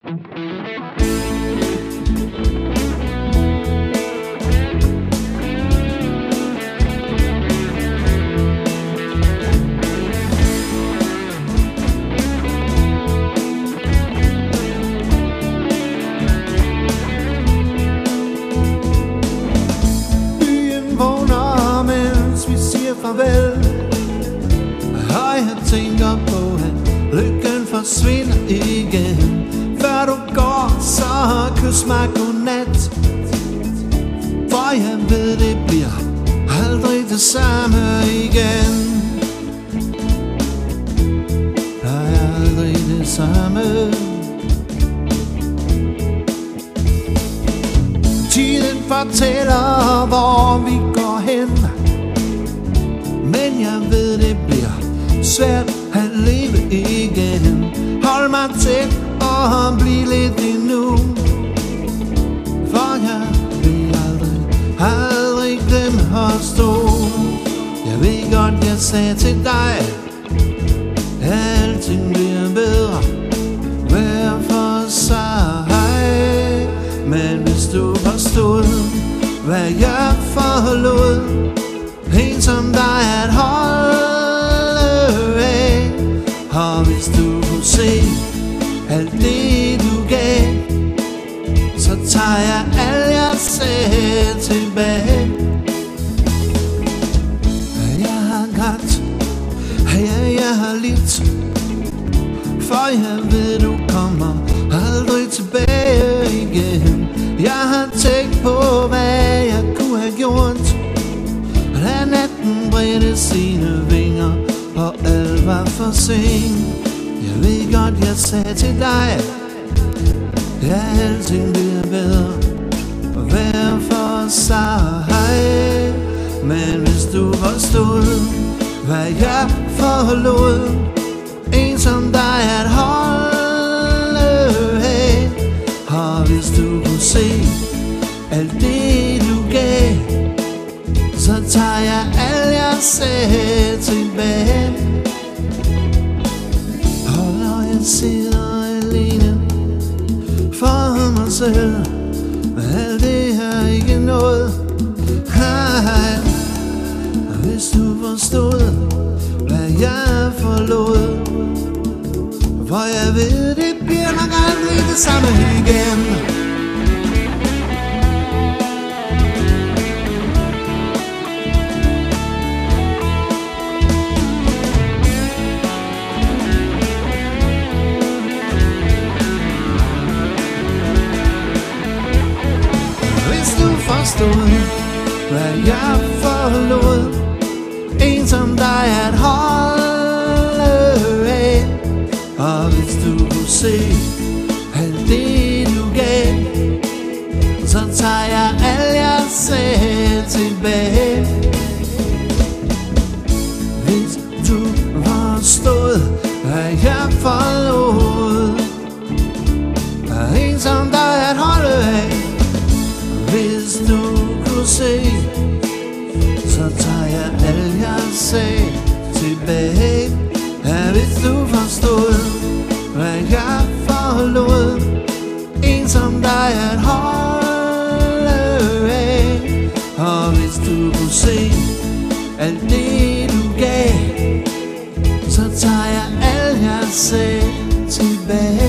Farvel. Og jeg tænker på, at lykken forsvinder igen. Før du går, så kys mig godnat. For jeg ved, det bliver aldrig det samme igen. Der er aldrig det samme. Tiden fortæller, hvor vi går hen. Men jeg ved, det bliver svært at leve igen. Hold mig tæt og bliv lidt endnu. For jeg vil aldrig glemme at stå. Jeg ved godt, jeg sagde til dig, at alting bliver bedre hver for sig. Men hvis du forstod, hvad jeg forlod, en som dig at holde af. Og hvis du kunne se alt det du gav, så tager jeg alt jeg selv tilbage. Jeg har grædt, jeg har lidt, for jeg ved du kommer aldrig tilbage igen. Jeg har tænkt på hvad jeg kunne have gjort, da natten bredte sine vinger, og alt var for sent. Jeg ved godt, jeg sagde til dig, ja, alting bliver bedre hver for sig. Men hvis du forstod, hvad jeg forlod, en som dig at holde af. Og hvis du kunne se alt det du gav, så tager jeg alt jeg selv tilbage. Og når jeg sidder alene for mig selv, alt det her ikke noget. Hvis du forstod, hvad jeg forlod, for jeg ved, det bliver nok aldrig det samme igen. Forstod, hvad jeg forlod, en som dig at holde af. Og hvis du kunne se alt det du gav, så tager jeg alt jeg selv tilbage. Hvis du forstod, hvad jeg forlod, en som dig at holde af. Hvis du kunne se, så tager jeg alt jeg sagde tilbage. Ja, hvis du forstod, hvad jeg forlod, en som dig at holde af. Og hvis du kunne se alt det du gav, så tager jeg alt jeg sagde tilbage.